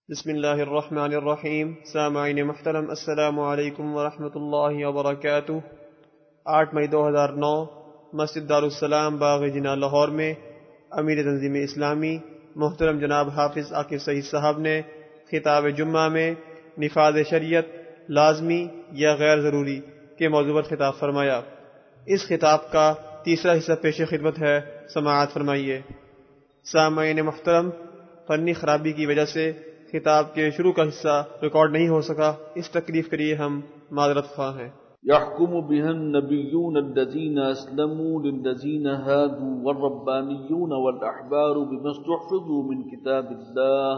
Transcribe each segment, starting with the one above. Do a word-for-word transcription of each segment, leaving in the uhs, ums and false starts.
بسم اللہ الرحمن الرحیم۔ سامعین محترم، السلام علیکم ورحمۃ اللہ وبرکاتہ۔ آٹھ مئی دو ہزار نو مسجد دارالسلام باغ جناح لاہور میں امیر تنظیم اسلامی محترم جناب حافظ عاقب سعید صاحب نے خطاب جمعہ میں نفاذ شریعت لازمی یا غیر ضروری کے موضوع پر خطاب فرمایا۔ اس خطاب کا تیسرا حصہ پیش خدمت ہے، سماعت فرمائیے۔ سامعین محترم، فنی خرابی کی وجہ سے خطاب کے شروع کا حصہ ریکارڈ نہیں ہو سکا، اس تکلیف کے لیے ہم معذرت خواہ ہیں۔ يحكم بها النبيون الذين أسلموا للذين هادوا والربانيون والأحبار بما استحفظوا من كتاب الله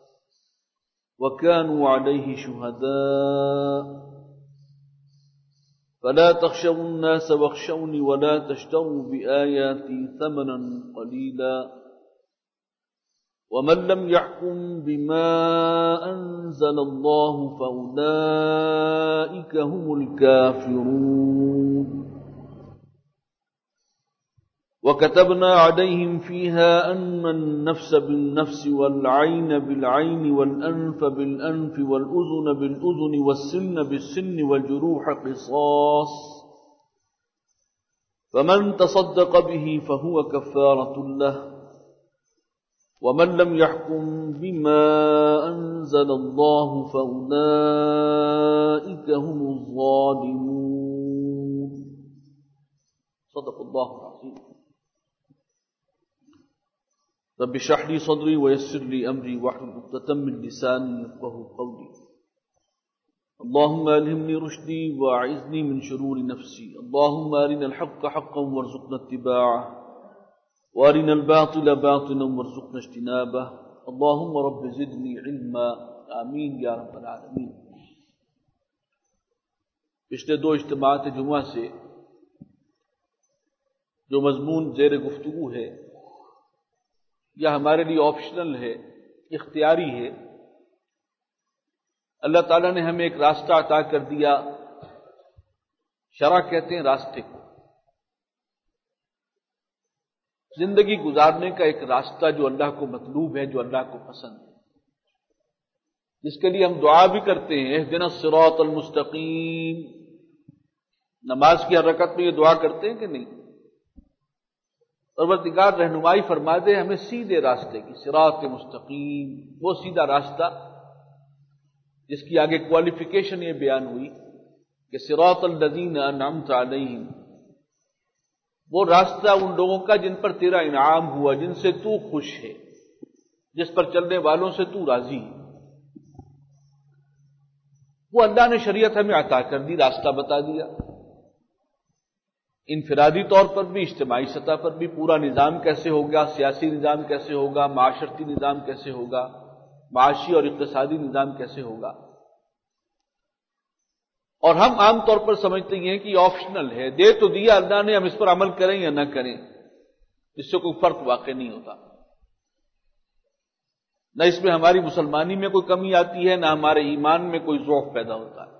وكانوا عليه شهداء فلا تخشوا الناس واخشوني ولا تشتروا بآياتي ثمنا قليلا ومن لم يحكم بما أنزل الله فأولئك هم الكافرون وكتبنا عليهم فيها أن النفس بالنفس والعين بالعين والأنف بالأنف والأذن بالأذن والسن بالسن والجروح قصاص فمن تصدق به فهو كفارة له ومن لم يحكم بما أنزل الله فأولئك هم الظالمون صدق الله العظيم رب اشرح لي صدري ويسر لي أمري واحلل عقدة من لساني يفقهوا قولي اللهم ألهمني رشدي وأعذني من شرور نفسي اللهم أرنا الحق حقا وارزقنا اتباعه وارنا الباطل باطلا وارزقنا اجتنابه اللهم رب زدني علما آمین یا رب العالمین۔ پچھلے دو اجتماعات جمعہ سے جو مضمون زیر گفتگو ہے یا ہمارے لیے آپشنل ہے، اختیاری ہے، اللہ تعالیٰ نے ہمیں ایک راستہ عطا کر دیا، شرع کہتے ہیں راستے کو، زندگی گزارنے کا ایک راستہ جو اللہ کو مطلوب ہے، جو اللہ کو پسند ہے، جس کے لیے ہم دعا بھی کرتے ہیں اہدنا الصراط المستقیم۔ نماز کی ہر رکعت میں یہ دعا کرتے ہیں کہ نہیں؟ پروردگار رہنمائی فرما دے ہمیں سیدھے راستے کی، صراط مستقیم، وہ سیدھا راستہ جس کی آگے کوالیفیکیشن یہ بیان ہوئی کہ صراط الذین انعمت علیہم، وہ راستہ ان لوگوں کا جن پر تیرا انعام ہوا، جن سے تو خوش ہے، جس پر چلنے والوں سے تو راضی ہے۔ وہ اللہ نے شریعت ہمیں عطا کر دی، راستہ بتا دیا، انفرادی طور پر بھی، اجتماعی سطح پر بھی، پورا نظام کیسے ہوگا، سیاسی نظام کیسے ہوگا، معاشرتی نظام کیسے ہوگا، معاشی اور اقتصادی نظام کیسے ہوگا۔ اور ہم عام طور پر سمجھتے ہیں کہ یہ آپشنل ہے، دے تو دیا اللہ نے، ہم اس پر عمل کریں یا نہ کریں اس سے کوئی فرق واقع نہیں ہوتا، نہ اس میں ہماری مسلمانی میں کوئی کمی آتی ہے، نہ ہمارے ایمان میں کوئی ضعف پیدا ہوتا ہے۔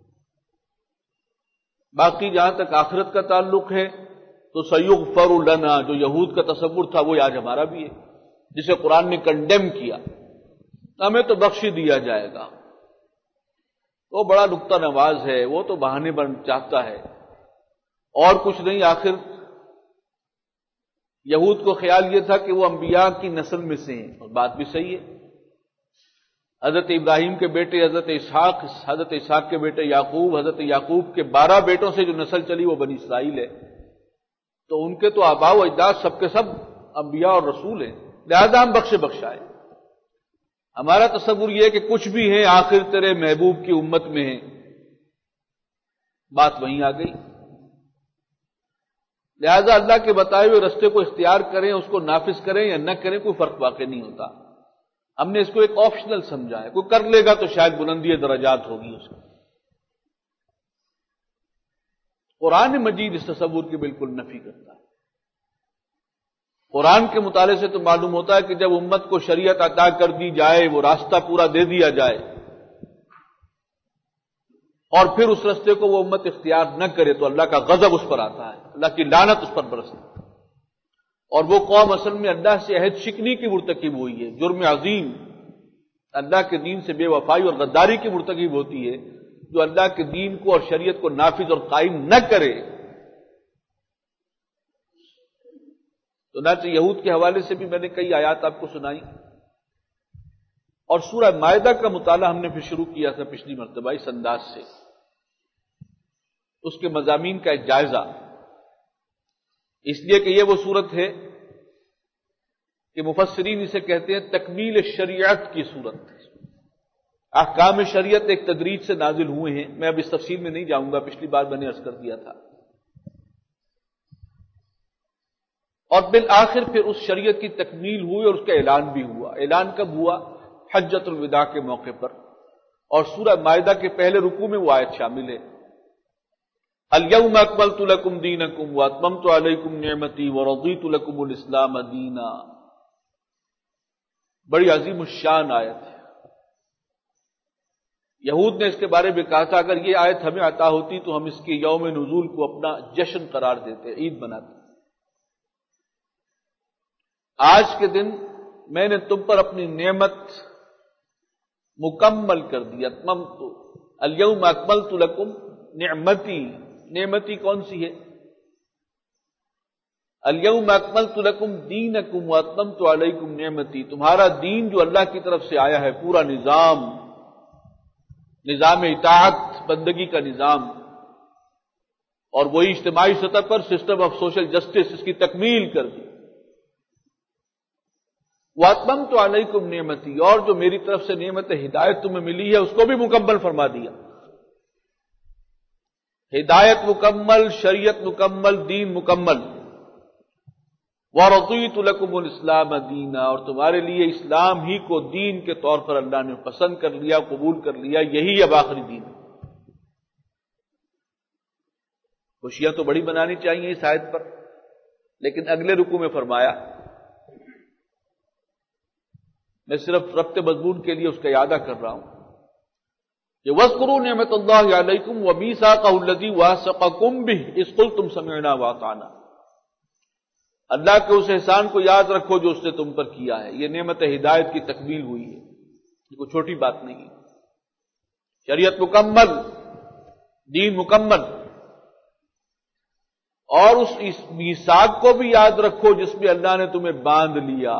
باقی جہاں تک آخرت کا تعلق ہے تو سیغفر لنا، جو یہود کا تصور تھا وہ آج ہمارا بھی ہے، جسے قرآن نے کنڈیم کیا، ہمیں تو بخش دیا جائے گا۔ وہ بڑا نکتہ نواز ہے، وہ تو بہانے بن چاہتا ہے اور کچھ نہیں۔ آخر یہود کو خیال یہ تھا کہ وہ انبیاء کی نسل میں سے ہیں، اور بات بھی صحیح ہے۔ حضرت ابراہیم کے بیٹے حضرت اسحاق، حضرت اسحاق کے بیٹے یعقوب، حضرت یعقوب کے بارہ بیٹوں سے جو نسل چلی وہ بنی اسرائیل ہے، تو ان کے تو آباء و اجداد سب کے سب انبیاء اور رسول ہیں، لہذا ہم بخشے بخشائے۔ ہمارا تصور یہ ہے کہ کچھ بھی ہیں آخر تیرے محبوب کی امت میں ہیں، بات وہیں آ گئی۔ لہذا اللہ کے بتائے ہوئے رستے کو اختیار کریں، اس کو نافذ کریں یا نہ کریں، کوئی فرق واقع نہیں ہوتا۔ ہم نے اس کو ایک آپشنل سمجھا ہے، کوئی کر لے گا تو شاید بلندی درجات ہوگی اس کی۔ قرآن مجید اس تصور کی بالکل نفی کرتا ہے۔ قرآن کے مطالعے سے تو معلوم ہوتا ہے کہ جب امت کو شریعت عطا کر دی جائے، وہ راستہ پورا دے دیا جائے، اور پھر اس راستے کو وہ امت اختیار نہ کرے تو اللہ کا غضب اس پر آتا ہے، اللہ کی لعنت اس پر برستی ہے۔ اور وہ قوم اصل میں اللہ سے عہد شکنی کی مرتکب ہوئی ہے، جرم عظیم، اللہ کے دین سے بے وفائی اور غداری کی مرتکب ہوتی ہے جو اللہ کے دین کو اور شریعت کو نافذ اور قائم نہ کرے. تو چنانچہ یہود کے حوالے سے بھی میں نے کئی آیات آپ کو سنائی، اور سورہ مائدہ کا مطالعہ ہم نے پھر شروع کیا تھا پچھلی مرتبہ اس انداز سے، اس کے مضامین کا ایک جائزہ، اس لیے کہ یہ وہ صورت ہے کہ مفسرین اسے کہتے ہیں تکمیل شریعت کی صورت. احکام شریعت ایک تدریج سے نازل ہوئے ہیں، میں اب اس تفصیل میں نہیں جاؤں گا، پچھلی بار میں نے عرض کر دیا تھا. اور بالآخر پھر اس شریعت کی تکمیل ہوئی اور اس کا اعلان بھی ہوا. اعلان کب ہوا؟ حجۃ الوداع کے موقع پر، اور سورہ مائدہ کے پہلے رکوع میں وہ آیت شامل ہے، الیوم اکملت لکم دینکم واتممت علیکم نعمتی ورضیت لکم الاسلام دینا. بڑی عظیم الشان آیت ہے. یہود نے اس کے بارے میں کہا تھا اگر یہ آیت ہمیں عطا ہوتی تو ہم اس کے یوم نزول کو اپنا جشن قرار دیتے، عید بناتے. آج کے دن میں نے تم پر اپنی نعمت مکمل کر دی. اتممت الیوم اکملت لکم نعمتی، نعمتی کون سی ہے؟ الیوم اکملت لکم دینکم واتممت علیکم نعمتی، تمہارا دین جو اللہ کی طرف سے آیا ہے، پورا نظام، نظام اطاعت، بندگی کا نظام، اور وہی اجتماعی سطح پر سسٹم آف سوشل جسٹس، اس کی تکمیل کر دی. واتممت علیکم نعمتی، اور جو میری طرف سے نعمت ہدایت تمہیں ملی ہے اس کو بھی مکمل فرما دیا. ہدایت مکمل، شریعت مکمل، دین مکمل. وَرَضِيتُ لَكُمُ الْإِسْلَامَ دِينًا، اور تمہارے لیے اسلام ہی کو دین کے طور پر اللہ نے پسند کر لیا، قبول کر لیا، یہی اب آخری دین ہے. خوشیاں تو بڑی منانی چاہیے اس آیت پر، لیکن اگلے رکوع میں فرمایا، میں صرف ربط مضمون کے لیے اس کا اعادہ کر رہا ہوں کہ وَاذْكُرُوا نِعْمَتَ اللَّهِ عَلَيْكُمْ وَمِيثَاقَهُ الَّذِي وَاثَقَكُم بِهِ إِذْ قُلْتُمْ سَمِعْنَا وَأَطَعْنَا. اللہ کے اس احسان کو یاد رکھو جو اس نے تم پر کیا ہے. یہ نعمت ہدایت کی تکمیل ہوئی ہے، یہ کوئی چھوٹی بات نہیں ہے. شریعت مکمل، دین مکمل، اور اس میثاق کو بھی یاد رکھو جس میں اللہ نے تمہیں باندھ لیا.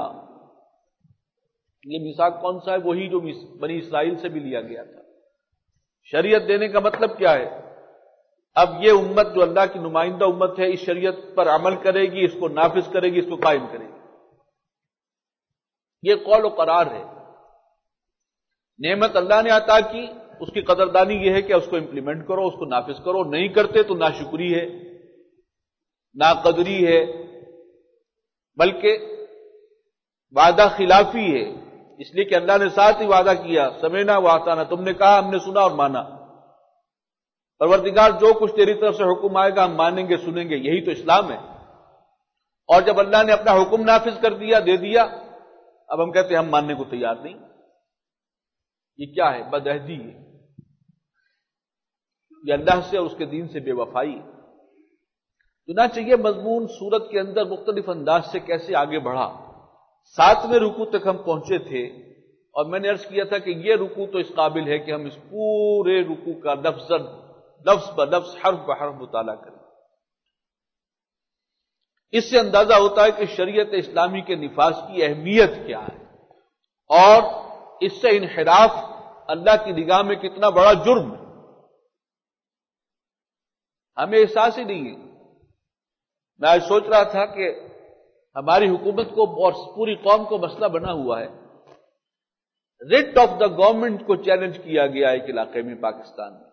یہ میثاق کون سا ہے؟ وہی جو بنی اسرائیل سے بھی لیا گیا تھا. شریعت دینے کا مطلب کیا ہے؟ اب یہ امت جو اللہ کی نمائندہ امت ہے اس شریعت پر عمل کرے گی، اس کو نافذ کرے گی، اس کو قائم کرے گی. یہ قول و قرار ہے. نعمت اللہ نے عطا کی، اس کی قدردانی یہ ہے کہ اس کو امپلیمنٹ کرو، اس کو نافذ کرو. نہیں کرتے تو ناشکری ہے، ناقدری ہے، بلکہ وعدہ خلافی ہے. اس لیے کہ اللہ نے ساتھ ہی وعدہ کیا، سمعنا واطعنا، تم نے کہا ہم نے سنا اور مانا. پروردگار جو کچھ تیری طرف سے حکم آئے گا ہم مانیں گے، سنیں گے. یہی تو اسلام ہے. اور جب اللہ نے اپنا حکم نافذ کر دیا، دے دیا، اب ہم کہتے ہیں ہم ماننے کو تیار نہیں. یہ کیا ہے؟ بدعہدی ہے. یہ اللہ سے اور اس کے دین سے بے وفائی. چنانچہ یہ مضمون سورت کے اندر مختلف انداز سے کیسے آگے بڑھا. ساتویں رکوع تک ہم پہنچے تھے، اور میں نے عرض کیا تھا کہ یہ رکوع تو اس قابل ہے کہ ہم اس پورے رکوع کا لفظ لفظ ب لفظ، حرف بحرف مطالعہ کریں. اس سے اندازہ ہوتا ہے کہ شریعت اسلامی کے نفاذ کی اہمیت کیا ہے، اور اس سے انحراف اللہ کی نگاہ میں کتنا بڑا جرم ہے. ہمیں احساس ہی نہیں ہے. میں آج سوچ رہا تھا کہ ہماری حکومت کو اور پوری قوم کو مسئلہ بنا ہوا ہے. ریٹ آف دا گورنمنٹ کو چیلنج کیا گیا ایک علاقے میں پاکستان میں.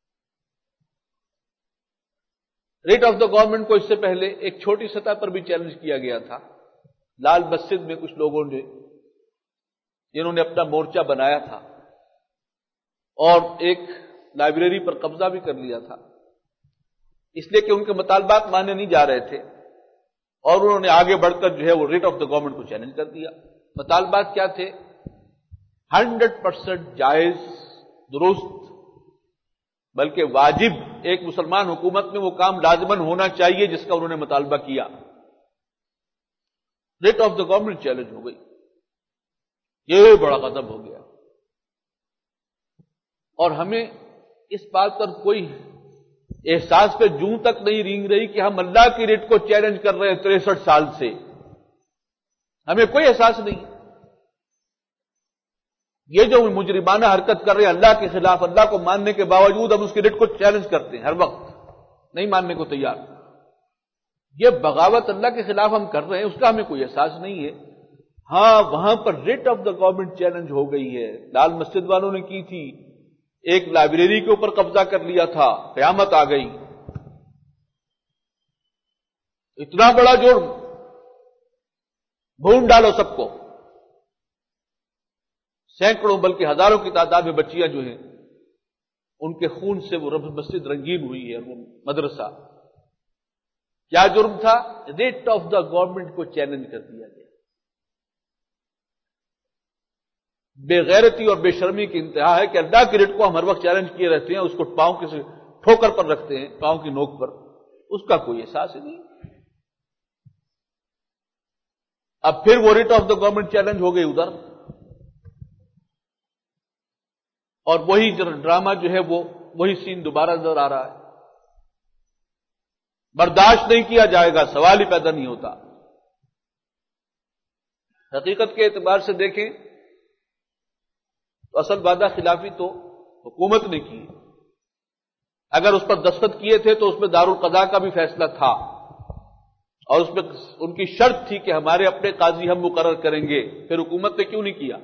ریٹ آف دا گورنمنٹ کو اس سے پہلے ایک چھوٹی سطح پر بھی چیلنج کیا گیا تھا. لال مسجد میں کچھ لوگوں نے، جنہوں نے اپنا مورچہ بنایا تھا اور ایک لائبریری پر قبضہ بھی کر لیا تھا، اس لیے کہ ان کے مطالبات مانے نہیں جا رہے تھے، اور انہوں نے آگے بڑھ کر جو ہے وہ ریٹ آف دا گورنمنٹ کو چیلنج کر دیا. مطالبات کیا تھے؟ ہنڈریڈ پرسینٹ جائز، درست، بلکہ واجب، ایک مسلمان حکومت میں وہ کام لازماً ہونا چاہیے جس کا انہوں نے مطالبہ کیا. Writ of the government challenge ہو گئی. یہ بڑا غضب ہو گیا. اور ہمیں اس بات پر کوئی احساس پہ جوں تک نہیں رینگ رہی کہ ہم اللہ کی ریٹ کو چیلنج کر رہے ہیں تریسٹھ سال سے، ہمیں کوئی احساس نہیں۔ یہ جو مجرمانہ حرکت کر رہے ہیں اللہ کے خلاف، اللہ کو ماننے کے باوجود ہم اس کی ریٹ کو چیلنج کرتے ہیں ہر وقت، نہیں ماننے کو تیار۔ یہ بغاوت اللہ کے خلاف ہم کر رہے ہیں، اس کا ہمیں کوئی احساس نہیں ہے۔ ہاں وہاں پر writ of the government challenge ہو گئی ہے، لال مسجد والوں نے کی تھی، ایک لائبریری کے اوپر قبضہ کر لیا تھا، قیامت آ گئی۔ اتنا بڑا جرم، بھون ڈالو سب کو۔ سینکڑوں بلکہ ہزاروں کی تعداد میں بچیاں جو ہیں ان کے خون سے وہ رب مسجد رنگین ہوئی ہے، وہ مدرسہ۔ کیا جرم تھا؟ ریٹ آف دا گورنمنٹ کو چیلنج کر دیا گیا۔ بے غیرتی اور بے شرمی کی انتہا ہے کہ اللہ کی ریٹ کو ہم ہر وقت چیلنج کیے رہتے ہیں، اس کو پاؤں کے ٹھوکر پر رکھتے ہیں، پاؤں کی نوک پر، اس کا کوئی احساس ہی نہیں۔ اب پھر وہ writ of the government challenge ہو گئی ادھر، اور وہی ڈرامہ جو ہے وہ وہی سین دوبارہ نظر آ رہا ہے۔ برداشت نہیں کیا جائے گا، سوال ہی پیدا نہیں ہوتا۔ حقیقت کے اعتبار سے دیکھیں تو اصل وعدہ خلافی تو حکومت نے کی، اگر اس پر دستخط کیے تھے تو اس میں دارالقضاء کا بھی فیصلہ تھا، اور اس میں ان کی شرط تھی کہ ہمارے اپنے قاضی ہم مقرر کریں گے، پھر حکومت نے کیوں نہیں کیا؟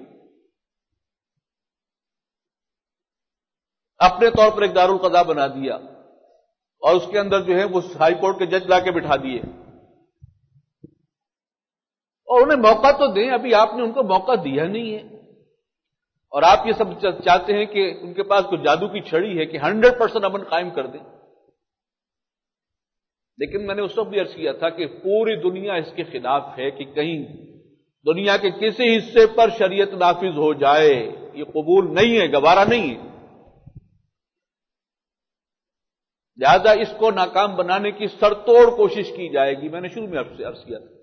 اپنے طور پر ایک دارالقضاء بنا دیا، اور اس کے اندر جو ہے وہ ہائی کورٹ کے جج لا کے بٹھا دیے، اور انہیں موقع تو دیں، ابھی آپ نے ان کو موقع دیا نہیں ہے۔ اور آپ یہ سب چاہتے ہیں کہ ان کے پاس کوئی جادو کی چھڑی ہے کہ ہنڈریڈ پرسینٹ امن قائم کر دیں۔ لیکن میں نے اس وقت بھی عرض کیا تھا کہ پوری دنیا اس کے خلاف ہے کہ کہیں دنیا کے کسی حصے پر شریعت نافذ ہو جائے، یہ قبول نہیں ہے، گوارا نہیں ہے۔ لہذا اس کو ناکام بنانے کی سرتوڑ کوشش کی جائے گی، میں نے شروع میں آپ سے عرض کیا تھا،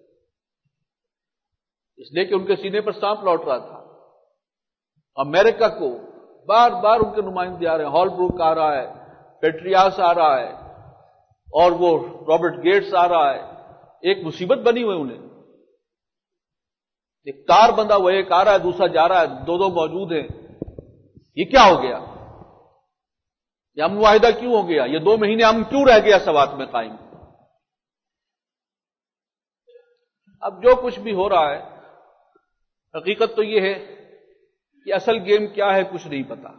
اس لیے کہ ان کے سینے پر سانپ لوٹ رہا تھا۔ امریکہ کو بار بار ان کے نمائندے آ رہے ہیں، ہال بروک آ رہا ہے، پیٹریاس آ رہا ہے، اور وہ رابرٹ گیٹس آ رہا ہے، ایک مصیبت بنی ہوئی انہیں، ایک تار بندہ ہوا، ایک آ رہا ہے دوسرا جا رہا ہے، دو دو موجود ہیں، یہ کیا ہو گیا؟ یہ امن معاہدہ کیوں ہو گیا؟ یہ دو مہینے ہم کیوں رہ گیا سوات میں قائم؟ اب جو کچھ بھی ہو رہا ہے، حقیقت تو یہ ہے کہ اصل گیم کیا ہے کچھ نہیں پتا۔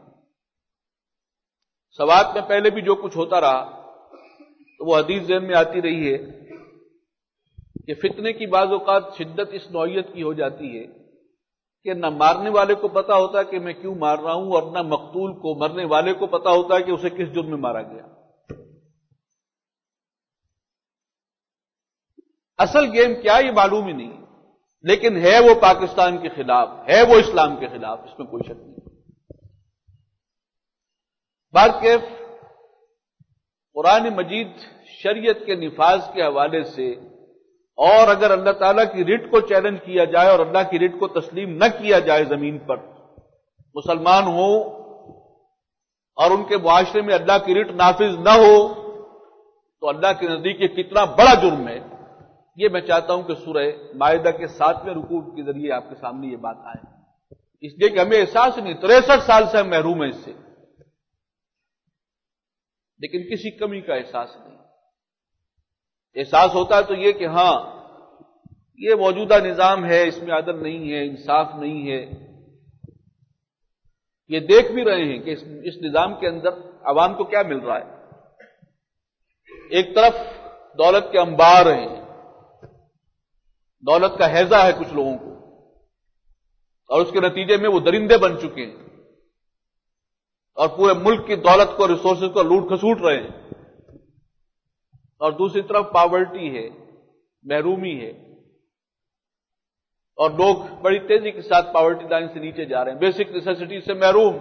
سوات میں پہلے بھی جو کچھ ہوتا رہا تو وہ حدیث ذہن میں آتی رہی ہے کہ فتنے کی بعض اوقات شدت اس نوعیت کی ہو جاتی ہے کہ نہ مارنے والے کو پتا ہوتا کہ میں کیوں مار رہا ہوں، اور نہ مقتول کو، مرنے والے کو پتا ہوتا ہے کہ اسے کس جرم میں مارا گیا۔ اصل گیم کیا یہ معلوم ہی نہیں، لیکن ہے وہ پاکستان کے خلاف، ہے وہ اسلام کے خلاف، اس میں کوئی شک نہیں۔ بہرکیف قرآن مجید شریعت کے نفاذ کے حوالے سے، اور اگر اللہ تعالیٰ کی ریٹ کو چیلنج کیا جائے اور اللہ کی ریٹ کو تسلیم نہ کیا جائے، زمین پر مسلمان ہوں اور ان کے معاشرے میں اللہ کی ریٹ نافذ نہ ہو، تو اللہ کے نزدیک یہ کتنا بڑا جرم ہے۔ یہ میں چاہتا ہوں کہ سورہ مائدہ کے ساتویں رکوع کے ذریعے آپ کے سامنے یہ بات آئے، اس لیے کہ ہمیں احساس نہیں، تریسٹھ سال سے ہم محروم ہیں اس سے، لیکن کسی کمی کا احساس نہیں۔ احساس ہوتا ہے تو یہ کہ ہاں یہ موجودہ نظام ہے، اس میں عدل نہیں ہے، انصاف نہیں ہے۔ یہ دیکھ بھی رہے ہیں کہ اس, اس نظام کے اندر عوام کو کیا مل رہا ہے۔ ایک طرف دولت کے انبار ہیں، دولت کا ہیضہ ہے کچھ لوگوں کو، اور اس کے نتیجے میں وہ درندے بن چکے ہیں اور پورے ملک کی دولت کو، ریسورسز کو لوٹ کھسوٹ رہے ہیں، اور دوسری طرف پاورٹی ہے، محرومی ہے، اور لوگ بڑی تیزی کے ساتھ پاورٹی لائن سے نیچے جا رہے ہیں، بیسک نیسیسٹی سے محروم،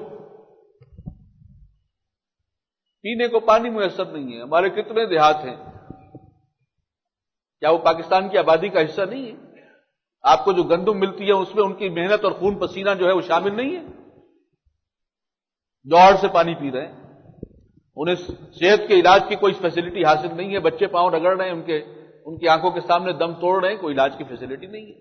پینے کو پانی میسر نہیں ہے۔ ہمارے کتنے دیہات ہیں، کیا وہ پاکستان کی آبادی کا حصہ نہیں ہے؟ آپ کو جو گندم ملتی ہے اس میں ان کی محنت اور خون پسینہ جو ہے وہ شامل نہیں ہے؟ جوہر سے پانی پی رہے ہیں، انہیں صحت کے علاج کی کوئی فیسلٹی حاصل نہیں ہے، بچے پاؤں رگڑ رہے ہیں، ان کے ان کی آنکھوں کے سامنے دم توڑ رہے ہیں، کوئی علاج کی فیسلٹی نہیں ہے۔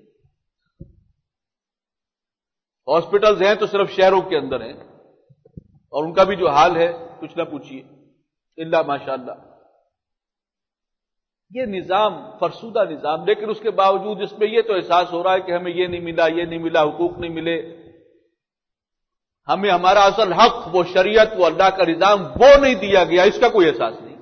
ہاسپٹلز ہیں تو صرف شہروں کے اندر ہیں، اور ان کا بھی جو حال ہے کچھ نہ پوچھیے، الا ماشاءاللہ۔ یہ نظام فرسودہ نظام، لیکن اس کے باوجود اس میں یہ تو احساس ہو رہا ہے کہ ہمیں یہ نہیں ملا، یہ نہیں ملا، حقوق نہیں ملے، ہمیں ہمارا اصل حق، وہ شریعت، وہ اللہ کا نظام، وہ نہیں دیا گیا، اس کا کوئی احساس نہیں۔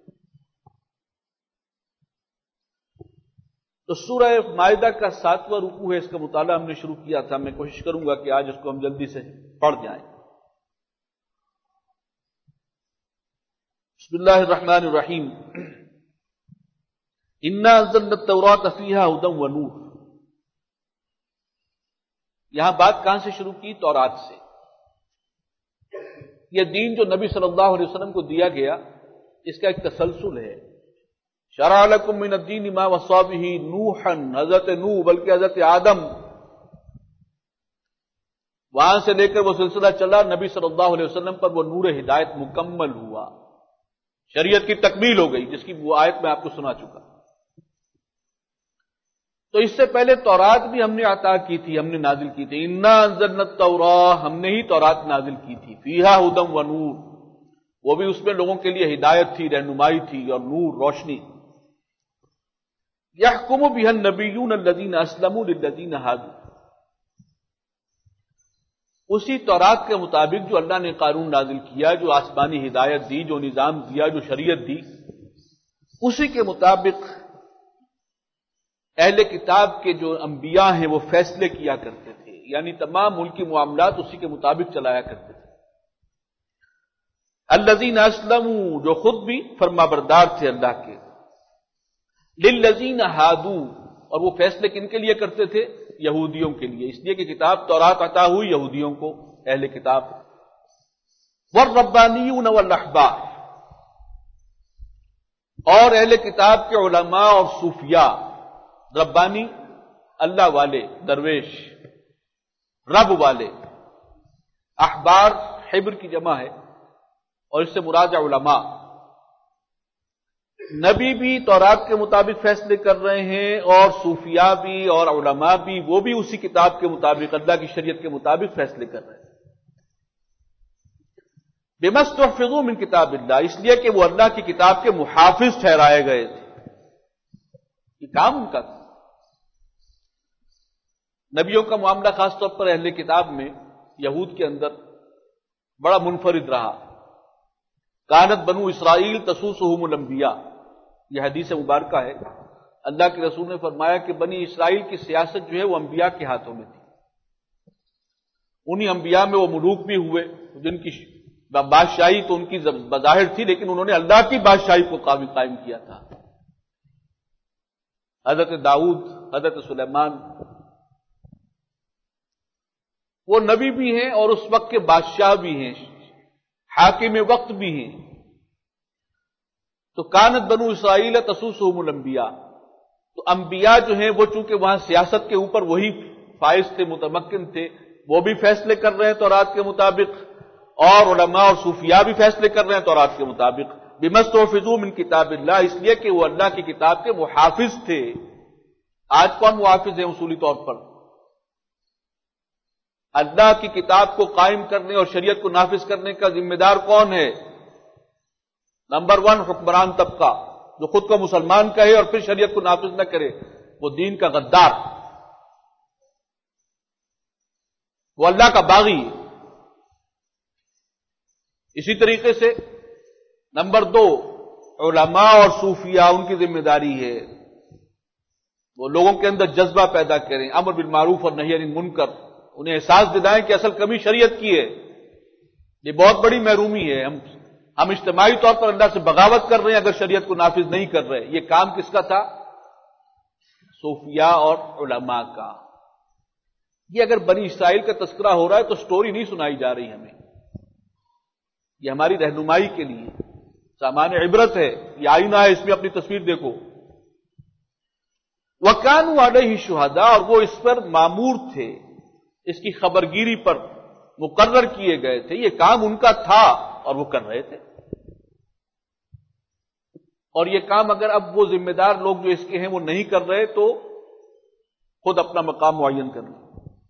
تو سورہ مائدہ کا ساتواں رکوع ہے، اس کا مطالعہ ہم نے شروع کیا تھا، میں کوشش کروں گا کہ آج اس کو ہم جلدی سے پڑھ جائیں۔ بسم اللہ الرحمن الرحیم۔ انا انزلنا التوراۃ فیہا ھدی ونور۔ یہاں بات کہاں سے شروع کی؟ تورات سے۔ یہ دین جو نبی صلی اللہ علیہ وسلم کو دیا گیا، اس کا ایک تسلسل ہے۔ شرع لکم من الدین ما وصی بہ نوحا، حضرت نوح بلکہ حضرت آدم، وہاں سے لے کر وہ سلسلہ چلا، نبی صلی اللہ علیہ وسلم پر وہ نور ہدایت مکمل ہوا، شریعت کی تکمیل ہو گئی، جس کی وہ آیت میں آپ کو سنا چکا۔ تو اس سے پہلے تورات بھی ہم نے عطا کی تھی، ہم نے نازل کی تھی۔ انا انزلنا التوراۃ، ہم نے ہی تورات نازل کی تھی، فیہا ھدی ونور، وہ بھی اس میں لوگوں کے لیے ہدایت تھی، رہنمائی تھی، اور نور، روشنی۔ یحکم بہا النبیون الذین اسلموا للذین ھادوا، اسی تورات کے مطابق جو اللہ نے قانون نازل کیا، جو آسمانی ہدایت دی، جو نظام دیا، جو شریعت دی، اسی کے مطابق اہل کتاب کے جو انبیاء ہیں وہ فیصلے کیا کرتے تھے، یعنی تمام ملکی معاملات اسی کے مطابق چلایا کرتے تھے۔ الذین اسلموا، جو خود بھی فرما بردار تھے اللہ کے، للذین ھادوا، اور وہ فیصلے کن کے لیے کرتے تھے؟ یہودیوں کے لیے، اس لیے کہ کتاب تورات عطا ہوئی یہودیوں کو، اہل کتاب۔ والربانیون والاحبار، اور اہل کتاب کے علماء اور صوفیاء۔ ربانی اللہ والے، درویش، رب والے۔ احبار حبر کی جمع ہے، اور اس سے مراد علماء۔ نبی بھی تورات کے مطابق فیصلے کر رہے ہیں، اور صوفیاء بھی اور علماء بھی، وہ بھی اسی کتاب کے مطابق، اللہ کی شریعت کے مطابق فیصلے کر رہے ہیں۔ بما استحفظوا من کتاب اللہ، اس لیے کہ وہ اللہ کی کتاب کے محافظ ٹھہرائے گئے تھے، یہ کام ان کا تھا۔ نبیوں کا معاملہ خاص طور پر اہل کتاب میں، یہود کے اندر بڑا منفرد رہا۔ کانت بنو اسرائیل تسوسهم الانبیاء، یہ حدیث مبارکہ ہے، اللہ کے رسول نے فرمایا کہ بنی اسرائیل کی سیاست جو ہے وہ انبیاء کے ہاتھوں میں تھی۔ انہی انبیاء میں وہ ملوک بھی ہوئے جن کی بادشاہی تو ان کی بظاہر تھی، لیکن انہوں نے اللہ کی بادشاہی کو قائم کیا تھا۔ حضرت داؤد، حضرت سلیمان، وہ نبی بھی ہیں اور اس وقت کے بادشاہ بھی ہیں، حاکم وقت بھی ہیں۔ تو کانت بنو اسرائیل تسوسهم الانبیاء، تو انبیاء جو ہیں وہ چونکہ وہاں سیاست کے اوپر وہی فائز تھے، متمکن تھے، وہ بھی فیصلے کر رہے ہیں تورات کے مطابق، اور علماء اور صوفیاء بھی فیصلے کر رہے ہیں تورات کے مطابق۔ بما استحفظوا من کتاب اللہ، اس لیے کہ وہ اللہ کی کتاب کے محافظ تھے۔ آج کون محافظ ہیں اصولی طور پر؟ اللہ کی کتاب کو قائم کرنے اور شریعت کو نافذ کرنے کا ذمہ دار کون ہے؟ نمبر ون، حکمران طبقہ، جو خود کو مسلمان کہے اور پھر شریعت کو نافذ نہ کرے، وہ دین کا غدار، وہ اللہ کا باغی۔ اسی طریقے سے نمبر دو، علماء اور صوفیاء، ان کی ذمہ داری ہے وہ لوگوں کے اندر جذبہ پیدا کریں، امر بالمعروف اور نہی عن المنکر، انہیں احساس دلائیں کہ اصل کمی شریعت کی ہے، یہ بہت بڑی محرومی ہے، ہم ہم اجتماعی طور پر اللہ سے بغاوت کر رہے ہیں اگر شریعت کو نافذ نہیں کر رہے۔ یہ کام کس کا تھا؟ صوفیاء اور علماء کا۔ یہ اگر بنی اسرائیل کا تذکرہ ہو رہا ہے تو سٹوری نہیں سنائی جا رہی ہمیں، یہ ہماری رہنمائی کے لیے سامان عبرت ہے، یہ آئینہ ہے، اس میں اپنی تصویر دیکھو۔ وَكَانُوا عَلَيْهِ شُهَدَاءَ، اور وہ اس پر مامور تھے، اس کی خبرگیری پر مقرر کیے گئے تھے، یہ کام ان کا تھا اور وہ کر رہے تھے، اور یہ کام اگر اب وہ ذمہ دار لوگ جو اس کے ہیں وہ نہیں کر رہے تو خود اپنا مقام معین کر لیں۔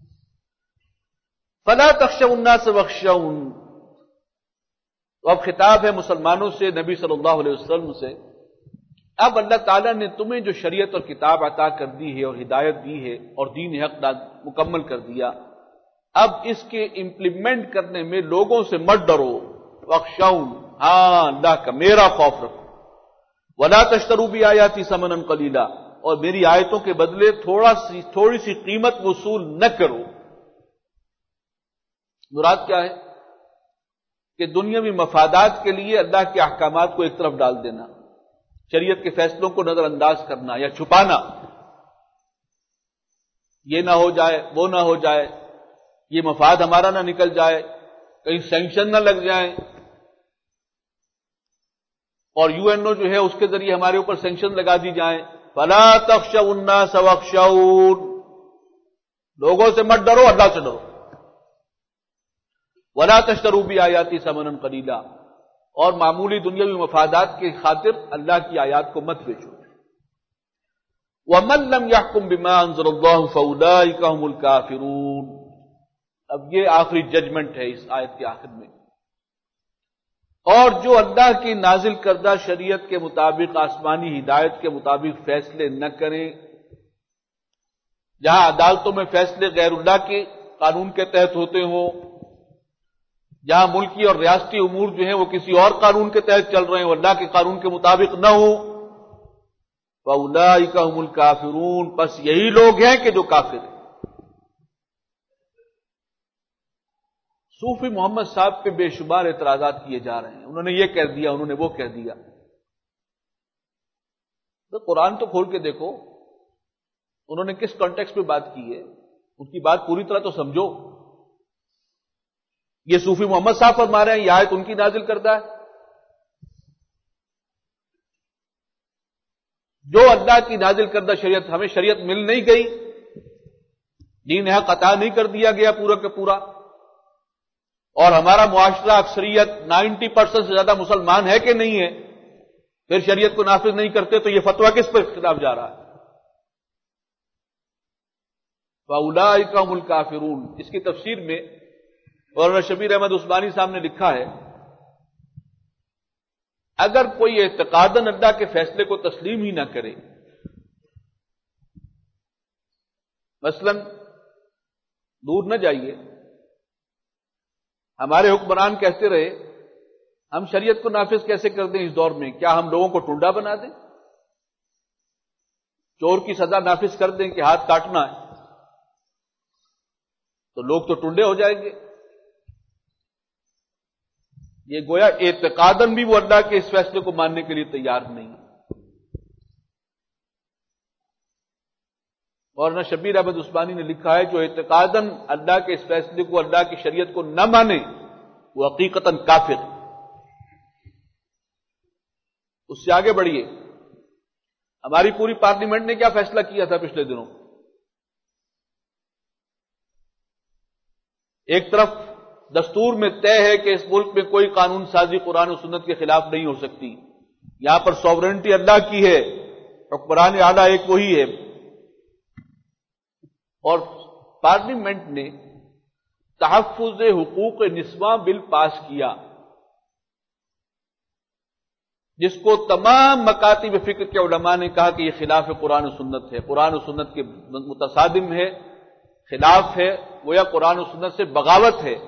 فلا تخشوا الناس واخشون، تو اب خطاب ہے مسلمانوں سے، نبی صلی اللہ علیہ وسلم سے۔ اب اللہ تعالیٰ نے تمہیں جو شریعت اور کتاب عطا کر دی ہے اور ہدایت دی ہے اور دین حق مکمل کر دیا، اب اس کے امپلیمنٹ کرنے میں لوگوں سے مت ڈرو، واخشون، ہاں اللہ کا میرا خوف رکھو، ولا تشتروا بآیاتی ثمنا قلیلا، اور میری آیتوں کے بدلے تھوڑا سی تھوڑی سی قیمت وصول نہ کرو۔ مراد کیا ہے کہ دنیاوی مفادات کے لیے اللہ کے احکامات کو ایک طرف ڈال دینا، شریعت کے فیصلوں کو نظر انداز کرنا یا چھپانا، یہ نہ ہو جائے وہ نہ ہو جائے، یہ مفاد ہمارا نہ نکل جائے، کہیں سینکشن نہ لگ جائیں، اور یو این او جو ہے اس کے ذریعے ہمارے اوپر سینکشن لگا دی جائیں۔ فلا تخشوا الناس واخشون، لوگوں سے مت ڈرو، اللہ سے ڈرو۔ ولا تشتروا بآیاتی ثمنا قلیلا، اور معمولی دنیاوی مفادات کی خاطر اللہ کی آیات کو مت بیچو۔ ومن لم يحكم بما انزل الله فاولئك هم الكافرون، اب یہ آخری ججمنٹ ہے اس آیت کے آخر میں۔ اور جو اللہ کی نازل کردہ شریعت کے مطابق، آسمانی ہدایت کے مطابق فیصلے نہ کریں، جہاں عدالتوں میں فیصلے غیر اللہ کے قانون کے تحت ہوتے ہوں، جہاں ملکی اور ریاستی امور جو ہیں وہ کسی اور قانون کے تحت چل رہے ہیں، وہ اللہ کے قانون کے مطابق نہ ہوں، فَأُولَٰئِكَ هُمُ الْكَافِرُونَ، بس یہی لوگ ہیں کہ جو کافر ہیں۔ صوفی محمد صاحب پہ بے شمار اعتراضات کیے جا رہے ہیں، انہوں نے یہ کہہ دیا، انہوں نے وہ کہہ دیا۔ تو قرآن تو کھول کے دیکھو، انہوں نے کس کانٹیکسٹ میں بات کی ہے، ان کی بات پوری طرح تو سمجھو۔ یہ صوفی محمد صاحب فرما رہے ہیں یہ آیت ان کی نازل کردہ ہے۔ جو اللہ کی نازل کردہ شریعت، ہمیں شریعت مل نہیں گئی، دین حق عطا نہیں کر دیا گیا پورا کا پورا، اور ہمارا معاشرہ اکثریت نائنٹی پرسینٹ سے زیادہ مسلمان ہے کہ نہیں ہے، پھر شریعت کو نافذ نہیں کرتے، تو یہ فتویٰ کس پر خلاف جا رہا ہے؟ فَأُولَٰئِكَ هُمُ الْكَافِرُونَ۔ اس کی تفسیر میں مولانا شبیر احمد عثمانی صاحب نے لکھا ہے، اگر کوئی اعتقاداً اللہ کے فیصلے کو تسلیم ہی نہ کرے، مثلا دور نہ جائیے، ہمارے حکمران کہتے رہے ہم شریعت کو نافذ کیسے کر دیں اس دور میں، کیا ہم لوگوں کو ٹنڈا بنا دیں؟ چور کی سزا نافذ کر دیں کہ ہاتھ کاٹنا ہے، تو لوگ تو ٹنڈے ہو جائیں گے۔ یہ گویا اعتقاداً بھی وہ اللہ کے اس فیصلے کو ماننے کے لیے تیار نہیں۔ مولانا شبیر احمد عثمانی نے لکھا ہے جو اعتقاداً اللہ کے اس فیصلے کو، اللہ کی شریعت کو نہ مانے، وہ حقیقتاً کافر۔ اس سے آگے بڑھیے، ہماری پوری پارلیمنٹ نے کیا فیصلہ کیا تھا پچھلے دنوں؟ ایک طرف دستور میں طے ہے کہ اس ملک میں کوئی قانون سازی قرآن و سنت کے خلاف نہیں ہو سکتی، یہاں پر سوورنٹی اللہ کی ہے، حکمران اعلیٰ ایک وہی ہے، اور پارلیمنٹ نے تحفظ حقوق نسواں بل پاس کیا، جس کو تمام مکاتب فکر کے علماء نے کہا کہ یہ خلاف قرآن و سنت ہے، قرآن و سنت کے متصادم ہے، خلاف ہے، گویا قرآن و سنت سے بغاوت ہے۔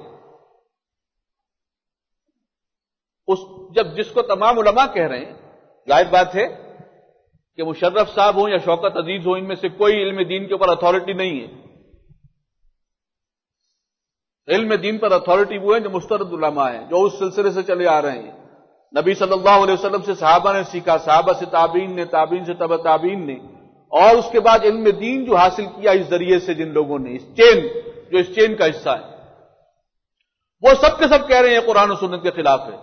اس جب جس کو تمام علماء کہہ رہے ہیں، ظاہر بات ہے کہ مشرف صاحب ہوں یا شوکت عزیز ہوں، ان میں سے کوئی علم دین کے اوپر اتھارٹی نہیں ہے۔ علم دین پر اتھارٹی وہ ہیں جو مسترد علماء ہیں، جو اس سلسلے سے چلے آ رہے ہیں، نبی صلی اللہ علیہ وسلم سے صحابہ نے سیکھا، صحابہ سے تابعین نے، تابعین سے تبع تابعین نے، اور اس کے بعد علم دین جو حاصل کیا اس ذریعے سے جن لوگوں نے، اس چین جو اس چین کا حصہ ہے، وہ سب کے سب کہہ رہے ہیں قرآن و سنت کے خلاف ہے،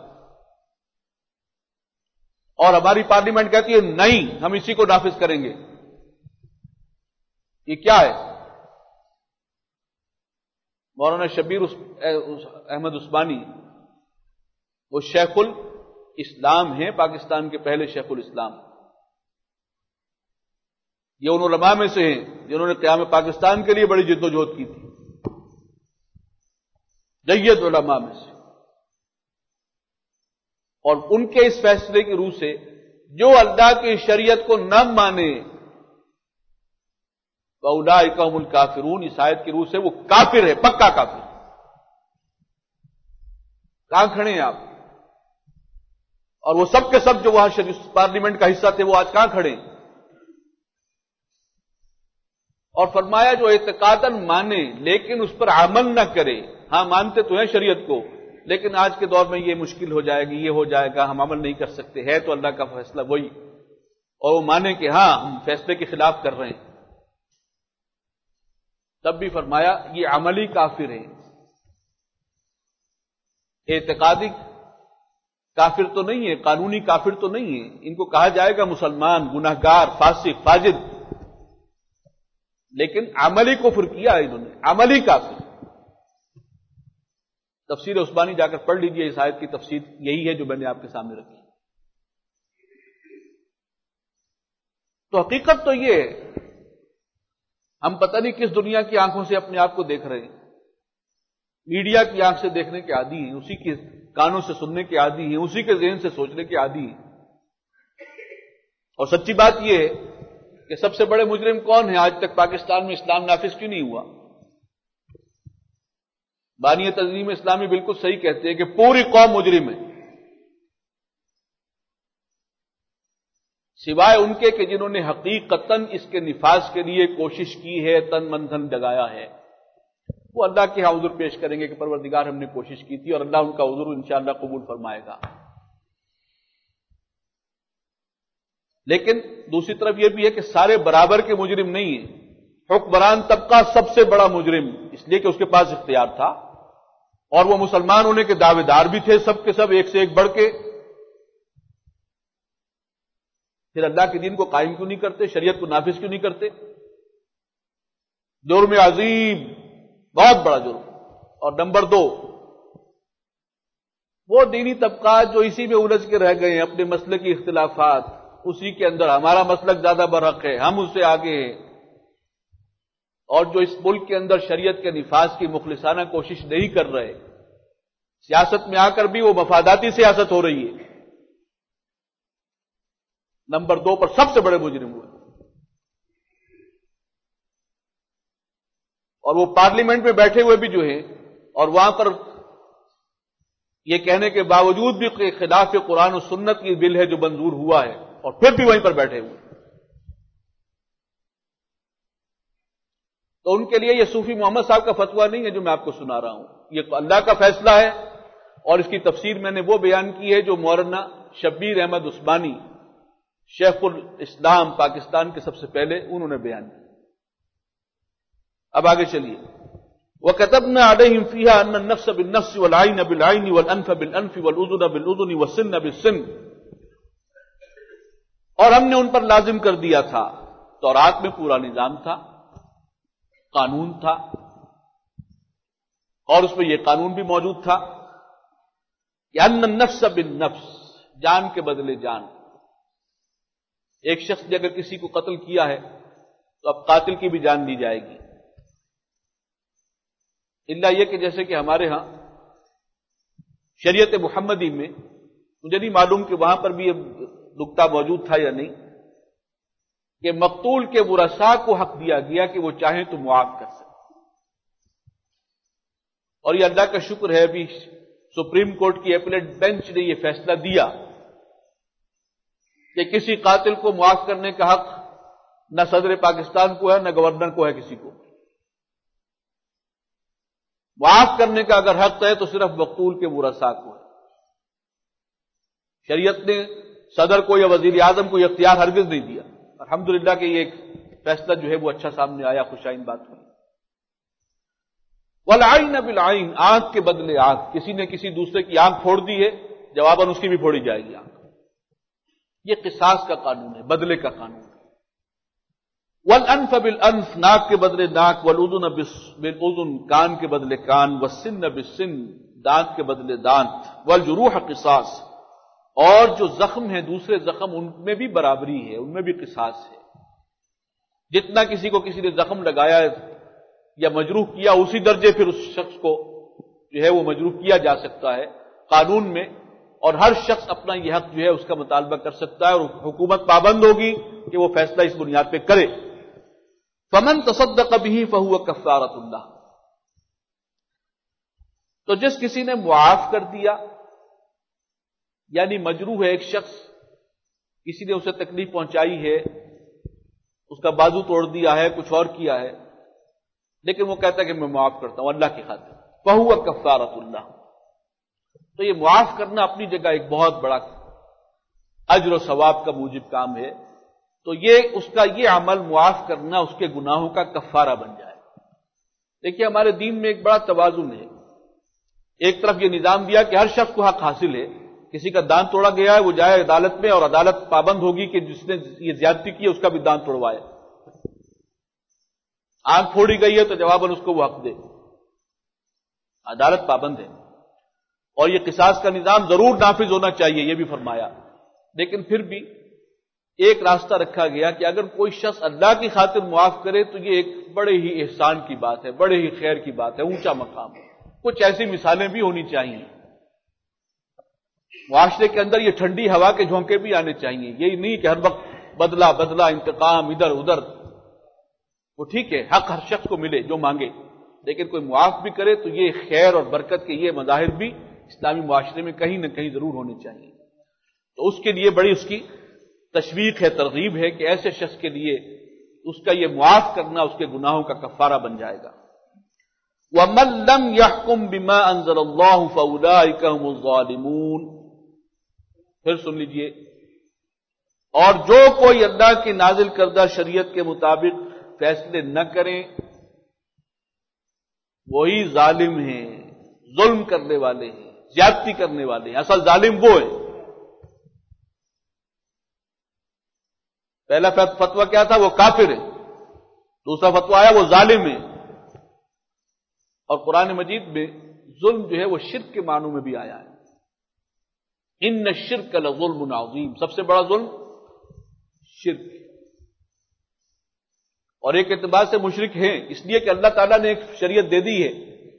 اور ہماری پارلیمنٹ کہتی ہے نہیں، ہم اسی کو نافذ کریں گے۔ یہ کیا ہے؟ مولانا شبیر احمد عثمانی وہ شیخ الاسلام ہیں، پاکستان کے پہلے شیخ الاسلام. یہ ان علماء میں سے ہیں جنہوں نے قیام پاکستان کے لیے بڑی جد و جہد کی تھی، جید علماء میں سے. اور ان کے اس فیصلے کی روح سے جو اللہ کی شریعت کو نہ مانے وَأُولَٰئِکَ هُمُ الْکَافِرُونَ، اس آیت کی روح سے وہ کافر ہے، پکا کافر. کہاں کھڑے ہیں آپ؟ اور وہ سب کے سب جو وہاں پارلیمنٹ کا حصہ تھے وہ آج کہاں کھڑے ہیں؟ اور فرمایا جو اعتقاداً مانے لیکن اس پر عمل نہ کرے. ہاں مانتے تو ہیں شریعت کو، لیکن آج کے دور میں یہ مشکل ہو جائے گی، یہ ہو جائے گا، ہم عمل نہیں کر سکتے. ہے تو اللہ کا فیصلہ وہی، اور وہ مانے کہ ہاں ہم فیصلے کے خلاف کر رہے ہیں، تب بھی فرمایا یہ عملی کافر ہیں. اعتقادی کافر تو نہیں ہے، قانونی کافر تو نہیں ہے. ان کو کہا جائے گا مسلمان، گناہگار، فاسق، فاجر، لیکن عملی کفر کیا انہوں نے، عملی کافر. تفسیر عثمانی جا کر پڑھ لیجئے، اس آیت کی تفسیر یہی ہے جو میں نے آپ کے سامنے رکھی. تو حقیقت تو یہ ہے، ہم پتہ نہیں کس دنیا کی آنکھوں سے اپنے آپ کو دیکھ رہے ہیں. میڈیا کی آنکھ سے دیکھنے کے عادی ہیں، اسی کے کانوں سے سننے کے عادی ہیں، اسی کے ذہن سے سوچنے کے عادی ہیں. اور سچی بات یہ ہے کہ سب سے بڑے مجرم کون ہیں؟ آج تک پاکستان میں اسلام نافذ کیوں نہیں ہوا؟ بانی تنظیم اسلامی بالکل صحیح کہتے ہیں کہ پوری قوم مجرم ہے، سوائے ان کے کہ جنہوں نے حقیقتاً اس کے نفاذ کے لیے کوشش کی ہے، تن من دھن لگایا ہے. وہ اللہ کے ہاں عذر پیش کریں گے کہ پروردگار ہم نے کوشش کی تھی، اور اللہ ان کا عذر انشاءاللہ قبول فرمائے گا. لیکن دوسری طرف یہ بھی ہے کہ سارے برابر کے مجرم نہیں ہیں. حکمران طبقہ سب سے بڑا مجرم، اس لیے کہ اس کے پاس اختیار تھا اور وہ مسلمان ہونے کے دعوے دار بھی تھے، سب کے سب ایک سے ایک بڑھ کے. پھر اللہ کے دین کو قائم کیوں نہیں کرتے؟ شریعت کو نافذ کیوں نہیں کرتے؟ جرم عظیم، بہت بڑا جرم. اور نمبر دو، وہ دینی طبقات جو اسی میں الجھ کے رہ گئے ہیں، اپنے مسلک کی اختلافات، اسی کے اندر ہمارا مسلک زیادہ برحق ہے، ہم اس سے آگے ہیں، اور جو اس ملک کے اندر شریعت کے نفاذ کی مخلصانہ کوشش نہیں کر رہے. سیاست میں آ کر بھی وہ مفاداتی سیاست ہو رہی ہے. نمبر دو پر سب سے بڑے مجرم ہوئے. اور وہ پارلیمنٹ میں بیٹھے ہوئے بھی جو ہیں، اور وہاں پر یہ کہنے کے باوجود بھی کہ خلاف قرآن و سنت کی بل ہے جو منظور ہوا ہے، اور پھر بھی وہیں پر بیٹھے ہوئے. تو ان کے لیے یہ صوفی محمد صاحب کا فتویٰ نہیں ہے جو میں آپ کو سنا رہا ہوں، یہ اللہ کا فیصلہ ہے. اور اس کی تفسیر میں نے وہ بیان کی ہے جو مولانا شبیر احمد عثمانی شیخ الاسلام پاکستان کے سب سے پہلے انہوں نے بیان کی. اب آگے چلیے. وَكَتَبْنَا عَلَيْهِمْ فِيهَا أَنَّ النَّفْسَ بِالنَّفْسِ وَالْعَيْنَ بِالْعَيْنِ وَالْأَنْفَ بِالْأَنْفِ وَالْأُذُنَ بِالْأُذُنِ وَالسِّنَّ بِالسِّنِّ. اور ہم نے ان پر لازم کر دیا تھا، تورات میں پورا نظام تھا، قانون تھا، اور اس میں یہ قانون بھی موجود تھا کہ ان النفس بالنفس، جان کے بدلے جان. ایک شخص نے اگر کسی کو قتل کیا ہے تو اب قاتل کی بھی جان لی جائے گی. الا یہ کہ جیسے کہ ہمارے ہاں شریعت محمدی میں، مجھے نہیں معلوم کہ وہاں پر بھی یہ نقطہ موجود تھا یا نہیں، کہ مقتول کے ورثاء کو حق دیا گیا کہ وہ چاہیں تو معاف کر سکیں. اور یہ اللہ کا شکر ہے ابھی سپریم کورٹ کی اپیلیٹ بینچ نے یہ فیصلہ دیا کہ کسی قاتل کو معاف کرنے کا حق نہ صدر پاکستان کو ہے، نہ گورنر کو ہے. کسی کو معاف کرنے کا اگر حق ہے تو صرف مقتول کے ورثاء کو ہے. شریعت نے صدر کو یا وزیر اعظم کو یہ اختیار ہرگز نہیں دیا. الحمدللہ کہ یہ ایک فیصلہ جو ہے وہ اچھا سامنے آیا، خوشائن بات ہوئی. والعین بالعین، آنکھ کے بدلے آنکھ. کسی نے کسی دوسرے کی آنکھ پھوڑ دی ہے، جواباً اس کی بھی پھوڑی جائے گی آنکھ. یہ قصاص کا قانون ہے، بدلے کا قانون ہے. والانف بالانف، ناک کے بدلے ناک، والاذن بالاذن، کان کے بدلے کان، والسن بالسن، دانت کے بدلے دانت، والجروح قصاص، اور جو زخم ہیں دوسرے زخم ان میں بھی برابری ہے، ان میں بھی قصاص ہے۔ جتنا کسی کو کسی نے زخم لگایا یا مجروح کیا اسی درجے پھر اس شخص کو جو ہے وہ مجروح کیا جا سکتا ہے قانون میں، اور ہر شخص اپنا یہ حق جو ہے اس کا مطالبہ کر سکتا ہے، اور حکومت پابند ہوگی کہ وہ فیصلہ اس بنیاد پہ کرے۔ فمن تصدق به فهو کفارۃ اللہ، تو جس کسی نے معاف کر دیا، یعنی مجروح ہے ایک شخص، کسی نے اسے تکلیف پہنچائی ہے، اس کا بازو توڑ دیا ہے، کچھ اور کیا ہے، لیکن وہ کہتا ہے کہ میں معاف کرتا ہوں اللہ کی خاطر، فهو کفارۃ اللہ، تو یہ معاف کرنا اپنی جگہ ایک بہت بڑا اجر و ثواب کا موجب کام ہے۔ تو یہ اس کا یہ عمل معاف کرنا اس کے گناہوں کا کفارہ بن جائے۔ دیکھیے ہمارے دین میں ایک بڑا توازن ہے، ایک طرف یہ نظام دیا کہ ہر شخص کو حق حاصل ہے، کسی کا دانت توڑا گیا ہے وہ جائے عدالت میں اور عدالت پابند ہوگی کہ جس نے یہ زیادتی کی اس کا بھی دانت توڑوائے، آنکھ پھوڑی گئی ہے تو جواباً اس کو وہ حق دے، عدالت پابند ہے، اور یہ قصاص کا نظام ضرور نافذ ہونا چاہیے یہ بھی فرمایا، لیکن پھر بھی ایک راستہ رکھا گیا کہ اگر کوئی شخص اللہ کی خاطر معاف کرے تو یہ ایک بڑے ہی احسان کی بات ہے، بڑے ہی خیر کی بات ہے، اونچا مقام ہے۔ کچھ ایسی مثالیں بھی ہونی چاہیے، معاشرے کے اندر یہ ٹھنڈی ہوا کے جھونکے بھی آنے چاہیے، یہی نہیں کہ ہر وقت بدلہ بدلہ انتقام ادھر ادھر، وہ ٹھیک ہے حق ہر شخص کو ملے جو مانگے، لیکن کوئی معاف بھی کرے تو یہ خیر اور برکت کے یہ مظاہر بھی اسلامی معاشرے میں کہیں نہ کہیں ضرور ہونے چاہیے۔ تو اس کے لیے بڑی اس کی تشویق ہے، ترغیب ہے کہ ایسے شخص کے لیے اس کا یہ معاف کرنا اس کے گناہوں کا کفارہ بن جائے گا۔ وَمَن لَّمْ يَحْكُم بِمَا أَنزَلَ اللَّهُ فَأُولَٰئِكَ هُمُ الظَّالِمُونَ، پھر سن لیجئے، اور جو کوئی اللہ کی نازل کردہ شریعت کے مطابق فیصلے نہ کریں وہی ظالم ہیں، ظلم کرنے والے ہیں، زیادتی کرنے والے ہیں، اصل ظالم وہ ہیں۔ پہلا فتویٰ کیا تھا؟ وہ کافر ہے، دوسرا فتویٰ آیا وہ ظالم ہے، اور قرآن مجید میں ظلم جو ہے وہ شرک کے معنوں میں بھی آیا ہے، ان الشرک لظلم عظیم، سب سے بڑا ظلم شرک، اور ایک اعتبار سے مشرک ہیں اس لیے کہ اللہ تعالیٰ نے ایک شریعت دے دی ہے،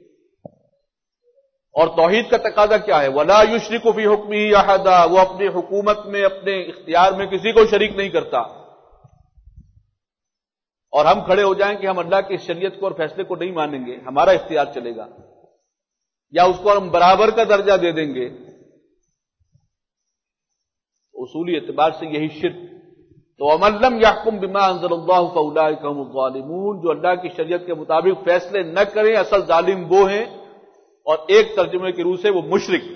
اور توحید کا تقاضا کیا ہے؟ وَلَا يُشْرِكُ فِي حُكْمِهِ أَحَدًا، وہ اپنی حکومت میں اپنے اختیار میں کسی کو شریک نہیں کرتا، اور ہم کھڑے ہو جائیں کہ ہم اللہ کی شریعت کو اور فیصلے کو نہیں مانیں گے، ہمارا اختیار چلے گا، یا اس کو ہم برابر کا درجہ دے دیں گے، اصولی اعتبار سے یہی شرک۔ تو وَمَن لَّمْ يَحْكُم بِمَا أَنزَلَ اللَّهُ فَأُولَٰئِكَ هُمُ الظَّالِمُونَ، جو اللہ کی شریعت کے مطابق فیصلے نہ کریں اصل ظالم وہ ہیں، اور ایک ترجمے کی روح سے وہ مشرک۔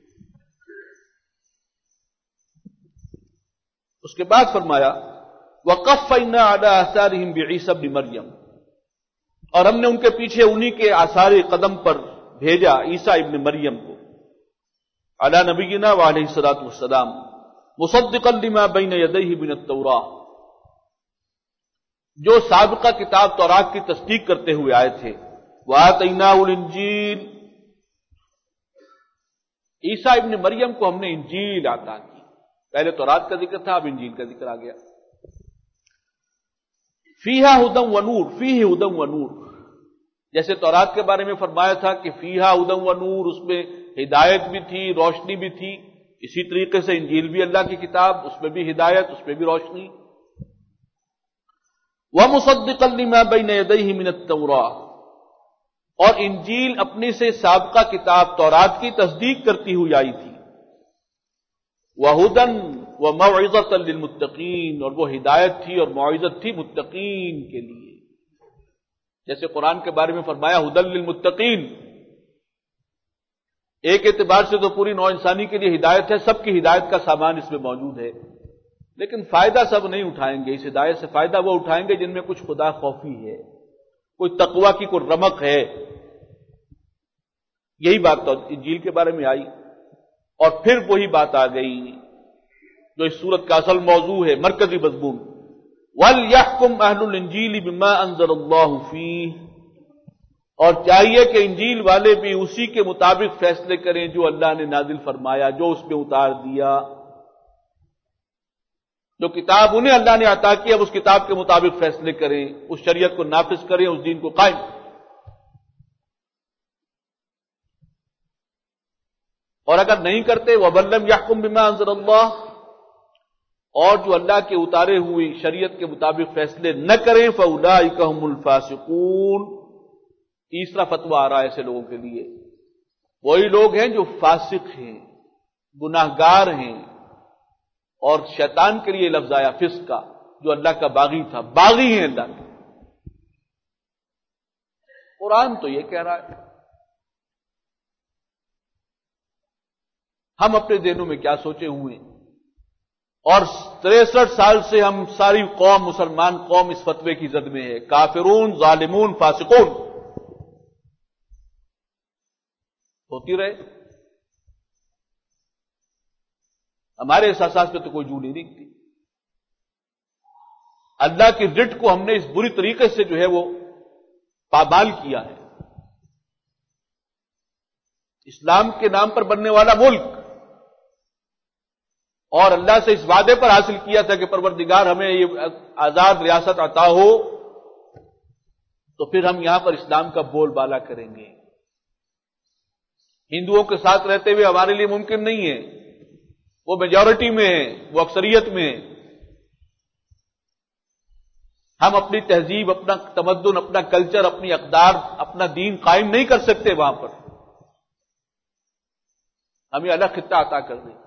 اس کے بعد فرمایا وَقَفَّيْنَا عَلَىٰ آثَارِهِمْ بِعِيسَى ابْنِ مَرْيَمَ، اور ہم نے ان کے پیچھے انہی کے آثار قدم پر بھیجا عیسیٰ ابن مریم کو، علی نبینا وعلیہ الصلوۃ والسلام، مصدقا لما بین یدیہ من التوراۃ، جو سابقہ کتاب تورات کی تصدیق کرتے ہوئے آئے تھے، وآتیناہ الانجیل، عیسیٰ ابن مریم کو ہم نے انجیل عطا کی، پہلے تورات کا ذکر تھا اب انجیل کا ذکر آ گیا۔ فیہا ھدی ونور، فیہ ھدی ونور، جیسے تورات کے بارے میں فرمایا تھا کہ فیہا ھدی ونور، اس میں ہدایت بھی تھی روشنی بھی تھی، اسی طریقے سے انجیل بھی اللہ کی کتاب، اس میں بھی ہدایت اس میں بھی روشنی۔ ومصدقا لما بین یدیہ من التوراۃ، اور انجیل اپنی سے سابقہ کتاب تورات کی تصدیق کرتی ہوئی آئی تھی، وہدی وموعظۃ للمتقین، اور وہ ہدایت تھی اور موعظت تھی متقین کے لیے، جیسے قرآن کے بارے میں فرمایا ھدی للمتقین، ایک اعتبار سے تو پوری نوع انسانی کے لیے ہدایت ہے، سب کی ہدایت کا سامان اس میں موجود ہے، لیکن فائدہ سب نہیں اٹھائیں گے، اس ہدایت سے فائدہ وہ اٹھائیں گے جن میں کچھ خدا خوفی ہے، کوئی تقوی کی کوئی رمق ہے، یہی بات تو انجیل کے بارے میں آئی، اور پھر وہی بات آ گئی جو اس سورت کا اصل موضوع ہے، مرکزی مضمون، وَلْيَحْكُمْ أَهْلُ الْإِنْجِيلِ بِمَا أَنزَلَ اللَّهُ فِيهِ، اور چاہیے کہ انجیل والے بھی اسی کے مطابق فیصلے کریں جو اللہ نے نازل فرمایا، جو اس پہ اتار دیا. جو کتاب انہیں اللہ نے عطا کی، اب اس کتاب کے مطابق فیصلے کریں، اس شریعت کو نافذ کریں، اس دین کو قائم. اور اگر نہیں کرتے وَمَن لَّمْ يَحْكُم بِمَا أَنزَلَ اللَّهُ، اور جو اللہ کے اتارے ہوئی شریعت کے مطابق فیصلے نہ کریں فَأُولَٰئِكَ هُمُ الْفَاسِقُونَ. تیسرا فتویٰ آ رہا ہے ایسے لوگوں کے لیے، وہی لوگ ہیں جو فاسق ہیں، گناہگار ہیں. اور شیطان کے لیے لفظ آیا فسق کا، جو اللہ کا باغی تھا، باغی ہیں اللہ کے. قرآن تو یہ کہہ رہا ہے. ہم اپنے ذہنوں میں کیا سوچے ہوئے ہیں، اور تریسٹھ سال سے ہم ساری قوم، مسلمان قوم اس فتوے کی زد میں ہے، کافرون، ظالمون، فاسقون ہوتی رہے. ہمارے احساسات پہ تو کوئی جو نہیں دکھتی. اللہ کی رٹ کو ہم نے اس بری طریقے سے جو ہے وہ پامال کیا ہے. اسلام کے نام پر بننے والا ملک، اور اللہ سے اس وعدے پر حاصل کیا تھا کہ پروردگار ہمیں یہ آزاد ریاست عطا ہو تو پھر ہم یہاں پر اسلام کا بول بالا کریں گے. ہندوؤں کے ساتھ رہتے ہوئے ہمارے لیے ممکن نہیں ہے، وہ میجورٹی میں ہیں، وہ اکثریت میں ہیں. ہم اپنی تہذیب، اپنا تمدن، اپنا کلچر، اپنی اقدار، اپنا دین قائم نہیں کر سکتے وہاں پر. ہمیں الگ خطہ عطا کر دیں.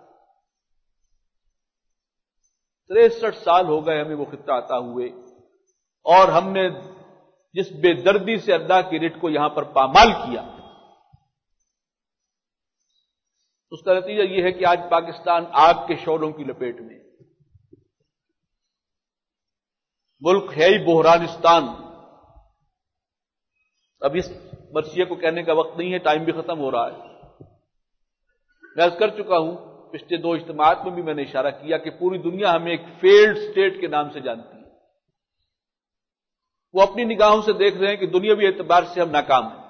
تریسٹھ سال ہو گئے ہمیں وہ خطہ عطا ہوئے، اور ہم نے جس بے دردی سے اللہ کی رٹ کو یہاں پر پامال کیا، اس کا نتیجہ یہ ہے کہ آج پاکستان آگ کے شعلوں کی لپیٹ میں. ملک ہے ہی بحرانستان. اب اس مرثیے کو کہنے کا وقت نہیں ہے، ٹائم بھی ختم ہو رہا ہے. میں عرض کر چکا ہوں، پچھلے دو اجتماعات میں بھی میں نے اشارہ کیا کہ پوری دنیا ہمیں ایک فیلڈ سٹیٹ کے نام سے جانتی ہے. وہ اپنی نگاہوں سے دیکھ رہے ہیں کہ دنیاوی اعتبار سے ہم ناکام ہیں.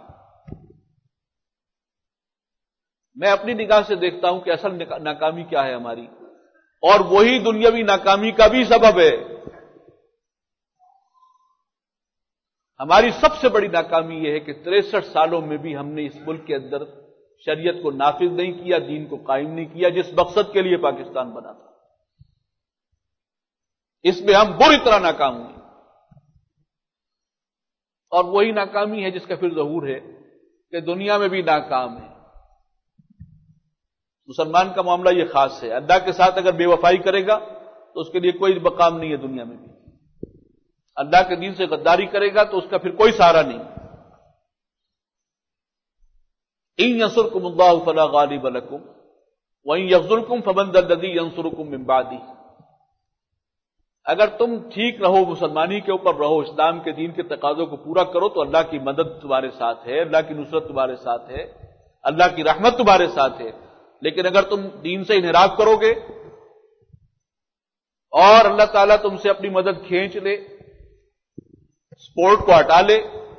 میں اپنی نگاہ سے دیکھتا ہوں کہ اصل ناکامی کیا ہے ہماری، اور وہی دنیاوی ناکامی کا بھی سبب ہے. ہماری سب سے بڑی ناکامی یہ ہے کہ تریسٹھ سالوں میں بھی ہم نے اس ملک کے اندر شریعت کو نافذ نہیں کیا، دین کو قائم نہیں کیا، جس مقصد کے لیے پاکستان بنا تھا. اس میں ہم بری طرح ناکام ہوئے، اور وہی ناکامی ہے جس کا پھر ظہور ہے کہ دنیا میں بھی ناکام ہے. مسلمان کا معاملہ یہ خاص ہے، اللہ کے ساتھ اگر بے وفائی کرے گا تو اس کے لیے کوئی مقام نہیں ہے دنیا میں بھی. اللہ کے دین سے غداری کرے گا تو اس کا پھر کوئی سہارا نہیں. ان ینصرکم اللہ فلا غالب لکم وان یخذلکم فمن ذا الذی ینصرکم من بعدہ. اگر تم ٹھیک رہو، مسلمانی کے اوپر رہو، اسلام کے دین کے تقاضوں کو پورا کرو تو اللہ کی مدد تمہارے ساتھ ہے، اللہ کی نصرت تمہارے ساتھ ہے، اللہ کی رحمت تمہارے ساتھ ہے. لیکن اگر تم دین سے انحراف کرو گے اور اللہ تعالیٰ تم سے اپنی مدد کھینچ لے، سپورٹ کو ہٹا لے،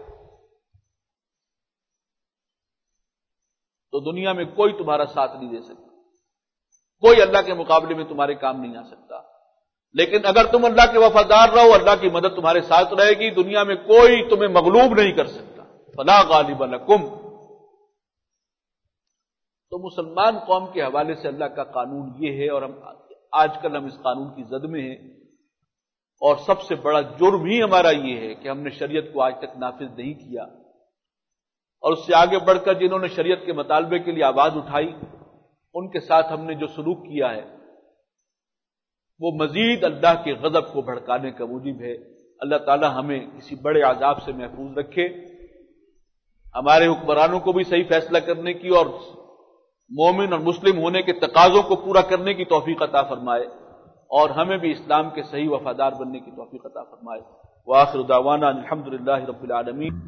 تو دنیا میں کوئی تمہارا ساتھ نہیں دے سکتا، کوئی اللہ کے مقابلے میں تمہارے کام نہیں آ سکتا. لیکن اگر تم اللہ کے وفادار رہو، اللہ کی مدد تمہارے ساتھ رہے گی، دنیا میں کوئی تمہیں مغلوب نہیں کر سکتا. فلا غالب لکم. تو مسلمان قوم کے حوالے سے اللہ کا قانون یہ ہے، اور ہم آج کل ہم اس قانون کی زد میں ہیں. اور سب سے بڑا جرم ہی ہمارا یہ ہے کہ ہم نے شریعت کو آج تک نافذ نہیں کیا، اور اس سے آگے بڑھ کر جنہوں نے شریعت کے مطالبے کے لیے آواز اٹھائی، ان کے ساتھ ہم نے جو سلوک کیا ہے وہ مزید اللہ کے غضب کو بھڑکانے کا موجب ہے. اللہ تعالی ہمیں کسی بڑے عذاب سے محفوظ رکھے، ہمارے حکمرانوں کو بھی صحیح فیصلہ کرنے کی اور مومن اور مسلم ہونے کے تقاضوں کو پورا کرنے کی توفیق عطا فرمائے، اور ہمیں بھی اسلام کے صحیح وفادار بننے کی توفیق عطا فرمائے. وآخر دعوانا الحمدللہ رب العالمین.